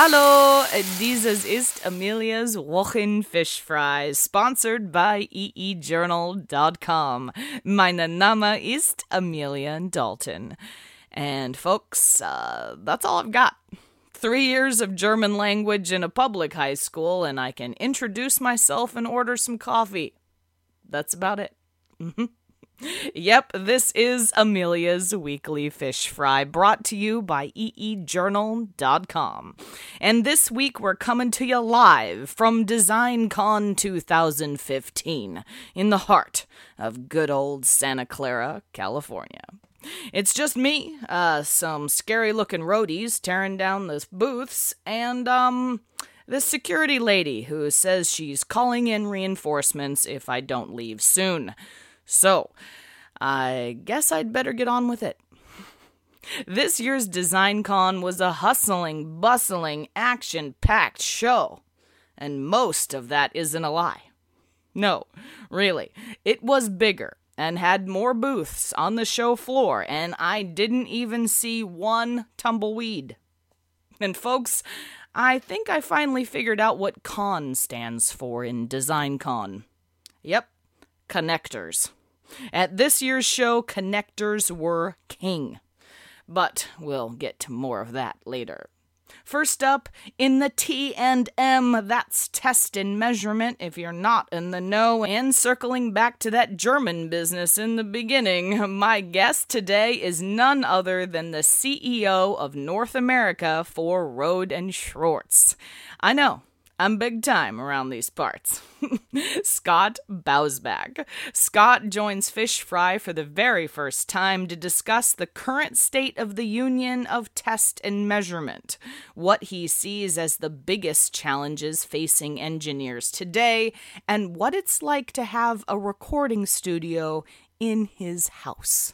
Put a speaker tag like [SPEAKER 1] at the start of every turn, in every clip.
[SPEAKER 1] Hallo, dieses ist Amelia's Wochenfischfrei, sponsored by eejournal.com. Mein Name ist Amelia Dalton. And folks, that's all I've got. 3 years of German language in a public high school, and I can introduce myself and order some coffee. That's about it. Yep, this is Amelia's Weekly Fish Fry, brought to you by eejournal.com. And this week we're coming to you live from DesignCon 2015, in the heart of good old Santa Clara, California. It's just me, some scary-looking roadies tearing down the booths, and, this security lady who says she's calling in reinforcements if I don't leave soon. So, I guess I'd better get on with it. This year's DesignCon was a hustling, bustling, action-packed show. And most of that isn't a lie. No, really, it was bigger and had more booths on the show floor, and I didn't even see one tumbleweed. And folks, I think I finally figured out what CON stands for in DesignCon. Yep, connectors. At this year's show, connectors were king. But we'll get to more of that later. First up, in the T&M, that's test and measurement if you're not in the know. And circling back to that German business in the beginning, my guest today is none other than the CEO of North America for Rohde & Schwarz. I know, I'm big time around these parts. Scott Bausback. Scott joins Fish Fry for the very first time to discuss the current state of the union of test and measurement, what he sees as the biggest challenges facing engineers today, and what it's like to have a recording studio in his house.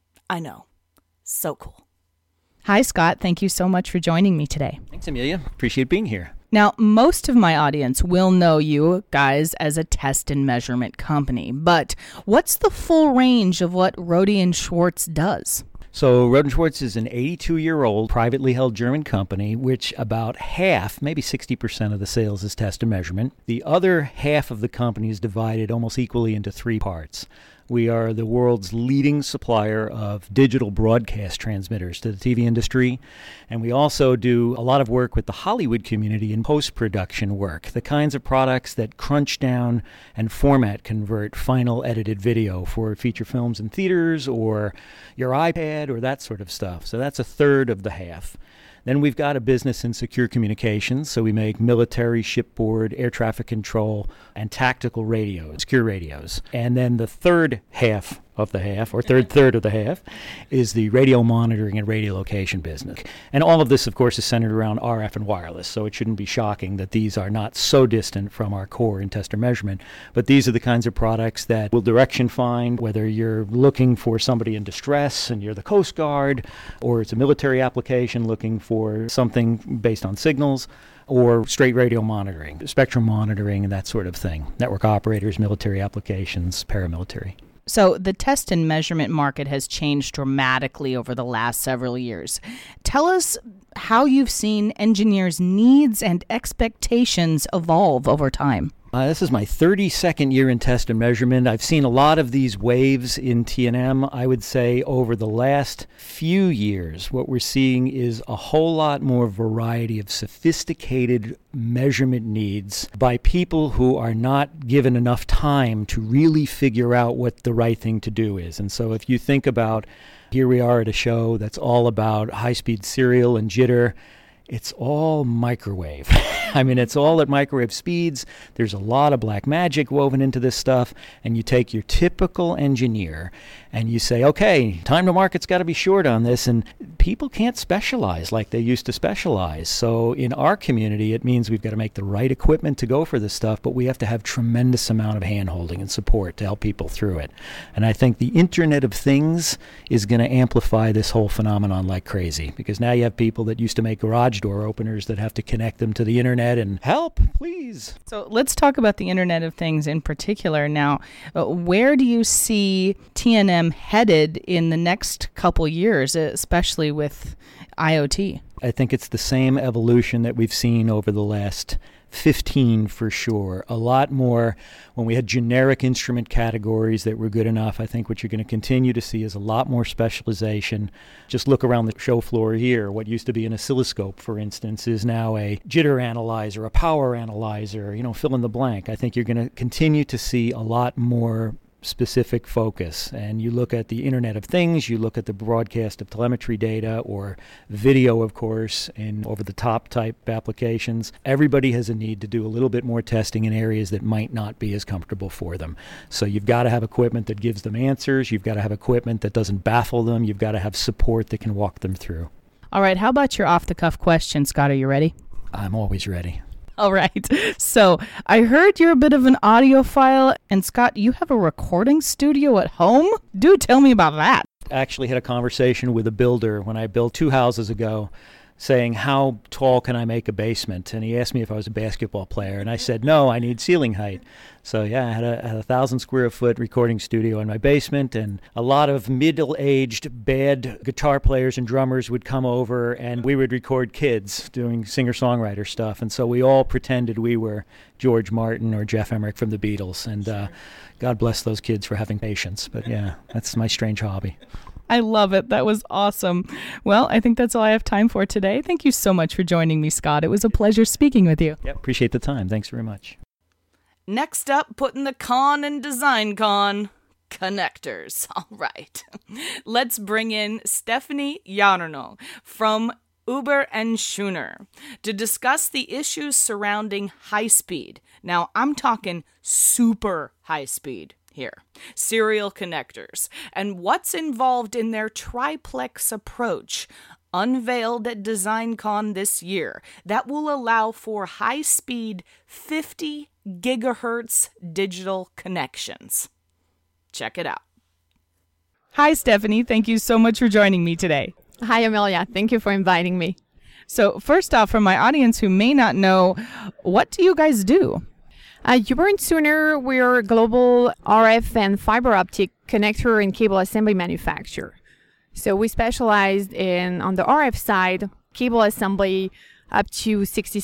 [SPEAKER 1] I know. So cool. Hi, Scott. Thank you so much for joining me today.
[SPEAKER 2] Thanks, Amelia. Appreciate being here.
[SPEAKER 1] Now, most of my audience will know you guys as a test and measurement company, but what's the full range of what Rohde & Schwarz does?
[SPEAKER 2] So Rohde & Schwarz is an 82-year-old privately held German company, which about half, maybe 60% of the sales is test and measurement. The other half of the company is divided almost equally into three parts. We are the world's leading supplier of digital broadcast transmitters to the TV industry, and we also do a lot of work with the Hollywood community in post-production work, the kinds of products that crunch down and format convert final edited video for feature films in theaters or your iPad or that sort of stuff. So that's a third of the half. Then we've got a business in secure communications, so we make military, shipboard, air traffic control, and tactical radios, secure radios. And then the third half of the half, or third of the half, is the radio monitoring and radio location business. And all of this, of course, is centered around RF and wireless, so it shouldn't be shocking that these are not so distant from our core in test and measurement. But these are the kinds of products that will direction find, whether you're looking for somebody in distress and you're the Coast Guard, or it's a military application looking for something based on signals, or straight radio monitoring, spectrum monitoring, and that sort of thing. Network operators, military applications, paramilitary.
[SPEAKER 1] So the test and measurement market has changed dramatically over the last several years. Tell us how you've seen engineers' needs and expectations evolve over time.
[SPEAKER 2] This is my 32nd year in test and measurement. I've seen a lot of these waves in T&M. I would say over the last few years, what we're seeing is a whole lot more variety of sophisticated measurement needs by people who are not given enough time to really figure out what the right thing to do is. And so if you think about, here we are at a show that's all about high-speed serial and jitter, it's all microwave. I mean, it's all at microwave speeds. There's a lot of black magic woven into this stuff. And you take your typical engineer and you say, okay, time to market's got to be short on this. And people can't specialize like they used to specialize. So in our community, it means we've got to make the right equipment to go for this stuff, but we have to have tremendous amount of hand-holding and support to help people through it. And I think the Internet of Things is going to amplify this whole phenomenon like crazy, because now you have people that used to make garage door openers that have to connect them to the internet and help, please.
[SPEAKER 1] So let's talk about the Internet of Things in particular now. Where do you see T&M headed in the next couple years, especially with IoT?
[SPEAKER 2] I think it's the same evolution that we've seen over the last 15 for sure. A lot more when we had generic instrument categories that were good enough. I think what you're going to continue to see is a lot more specialization. Just look around the show floor here. What used to be an oscilloscope, for instance, is now a jitter analyzer, a power analyzer, fill in the blank. I think you're going to continue to see a lot more specific focus. And you look at the Internet of Things, you look at the broadcast of telemetry data or video, of course, in over-the-top type applications. Everybody has a need to do a little bit more testing in areas that might not be as comfortable for them. So you've got to have equipment that gives them answers. You've got to have equipment that doesn't baffle them. You've got to have support that can walk them through.
[SPEAKER 1] All right, how about your off-the-cuff question, Scott? Are you ready?
[SPEAKER 2] I'm always ready.
[SPEAKER 1] All right. So I heard you're a bit of an audiophile. And Scott, you have a recording studio at home? Do tell me about that.
[SPEAKER 2] I actually had a conversation with a builder when I built 2 houses ago saying, how tall can I make a basement? And he asked me if I was a basketball player. And I said, no, I need ceiling height. So yeah, I had a 1,000 square foot recording studio in my basement, and a lot of middle-aged bad guitar players and drummers would come over, and we would record kids doing singer-songwriter stuff. And so we all pretended we were George Martin or Jeff Emerick from the Beatles. And God bless those kids for having patience. But yeah, that's my strange hobby.
[SPEAKER 1] I love it. That was awesome. Well, I think that's all I have time for today. Thank you so much for joining me, Scott. It was a pleasure speaking with you.
[SPEAKER 2] Yep, appreciate the time. Thanks very much.
[SPEAKER 1] Next up, putting the con in Design Con, connectors. All right. Let's bring in Stephanie Jarno from Huber and Schuner to discuss the issues surrounding high speed. Now, I'm talking super high speed here. Serial connectors, and what's involved in their triplex approach, unveiled at DesignCon this year, that will allow for high-speed 50 gigahertz digital connections. Check it out. Hi, Stephanie. Thank you so much for joining me today.
[SPEAKER 3] Hi, Amelia. Thank you for inviting me.
[SPEAKER 1] So first off, for my audience who may not know, what do you guys do?
[SPEAKER 3] Huber and Schuner, we're a global RF and fiber optic connector and cable assembly manufacturer. So we specialized in, on the RF side, cable assembly up to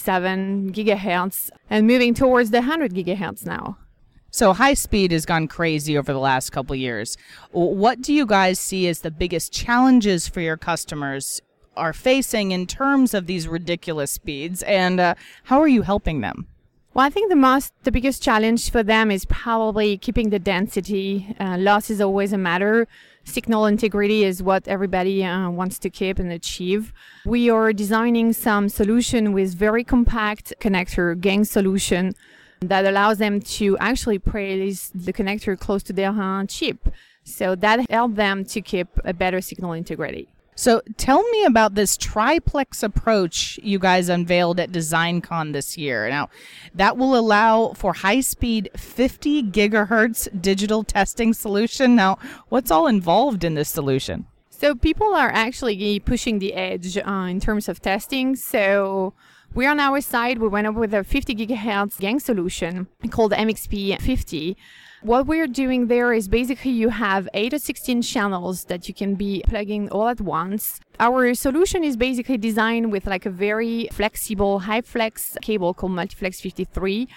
[SPEAKER 3] 67 gigahertz and moving towards the 100 gigahertz now.
[SPEAKER 1] So high speed has gone crazy over the last couple of years. What do you guys see as the biggest challenges for your customers are facing in terms of these ridiculous speeds, and how are you helping them?
[SPEAKER 3] Well, I think the biggest challenge for them is probably keeping the density. Loss is always a matter. Signal integrity is what everybody wants to keep and achieve. We are designing some solution with very compact connector, gang solution, that allows them to actually place the connector close to their chip. So that helps them to keep a better signal integrity.
[SPEAKER 1] So tell me about this triplex approach you guys unveiled at DesignCon this year. Now, that will allow for high-speed 50 gigahertz digital testing solution. Now, what's all involved in this solution?
[SPEAKER 3] So people are actually pushing the edge in terms of testing. So we on our side, we went up with a 50 gigahertz gang solution called MXP 50. What we're doing there is basically you have 8 or 16 channels that you can be plugging all at once. Our solution is basically designed with like a very flexible high flex cable called Multiflex 53.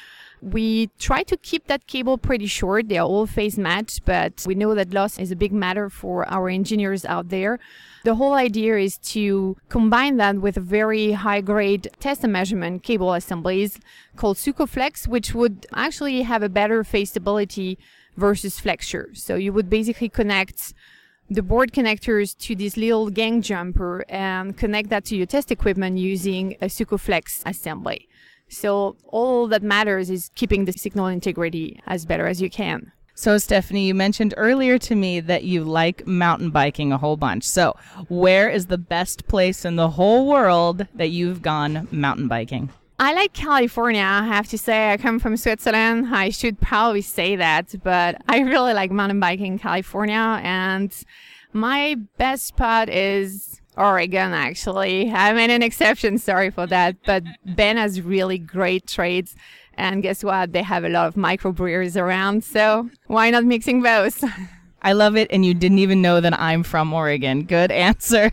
[SPEAKER 3] We try to keep that cable pretty short. They are all phase matched, but we know that loss is a big matter for our engineers out there. The whole idea is to combine that with a very high-grade test and measurement cable assemblies called SucoFlex, which would actually have a better phase stability versus flexure. So you would basically connect the board connectors to this little gang jumper and connect that to your test equipment using a SucoFlex assembly. So all that matters is keeping the signal integrity as better as you can.
[SPEAKER 1] So, Stephanie, you mentioned earlier to me that you like mountain biking a whole bunch. So where is the best place in the whole world that you've gone mountain biking?
[SPEAKER 3] I like California. I have to say, I come from Switzerland. I should probably say that, but I really like mountain biking in California. And my best spot is Oregon, actually. I made an exception, sorry for that. But Ben has really great trails. And guess what? They have a lot of microbreweries around. So why not mixing both?
[SPEAKER 1] I love it, and you didn't even know that I'm from Oregon. Good answer.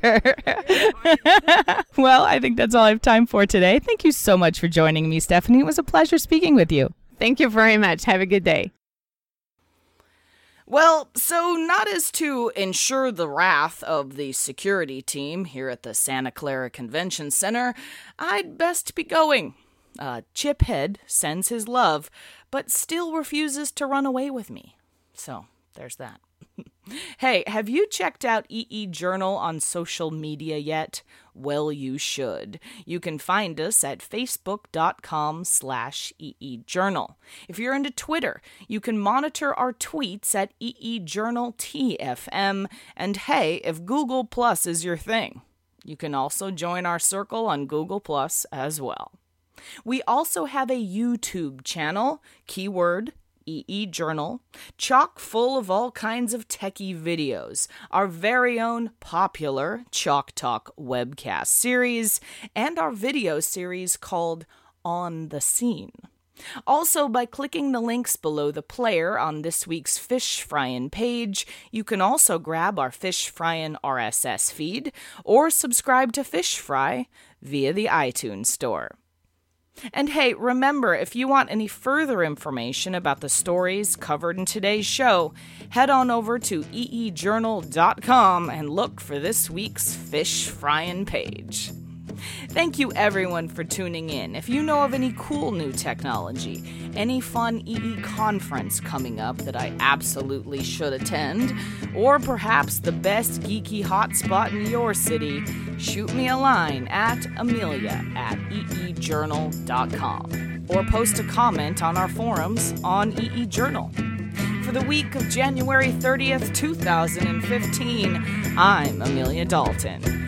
[SPEAKER 1] Well, I think that's all I have time for today. Thank you so much for joining me, Stephanie. It was a pleasure speaking with you.
[SPEAKER 3] Thank you very much. Have a good day.
[SPEAKER 1] Well, so not as to ensure the wrath of the security team here at the Santa Clara Convention Center, I'd best be going. Chiphead sends his love, but still refuses to run away with me. So, there's that. Hey, have you checked out EE Journal on social media yet? Well, you should. You can find us at facebook.com/EEJournal. If you're into Twitter, you can monitor our tweets at EEJournalTFM. And hey, if Google Plus is your thing, you can also join our circle on Google Plus as well. We also have a YouTube channel, keyword EE Journal, chock full of all kinds of techie videos, our very own popular Chalk Talk webcast series, and our video series called On the Scene. Also, by clicking the links below the player on this week's Fish Fryin' page, you can also grab our Fish Fryin' RSS feed or subscribe to Fish Fry via the iTunes Store. And hey, remember, if you want any further information about the stories covered in today's show, head on over to eejournal.com and look for this week's Fish Fryin' page. Thank you everyone for tuning in. If you know of any cool new technology, any fun EE conference coming up that I absolutely should attend, or perhaps the best geeky hotspot in your city, shoot me a line at amelia@eejournal.com or post a comment on our forums on EE Journal. For the week of January 30th, 2015, I'm Amelia Dalton.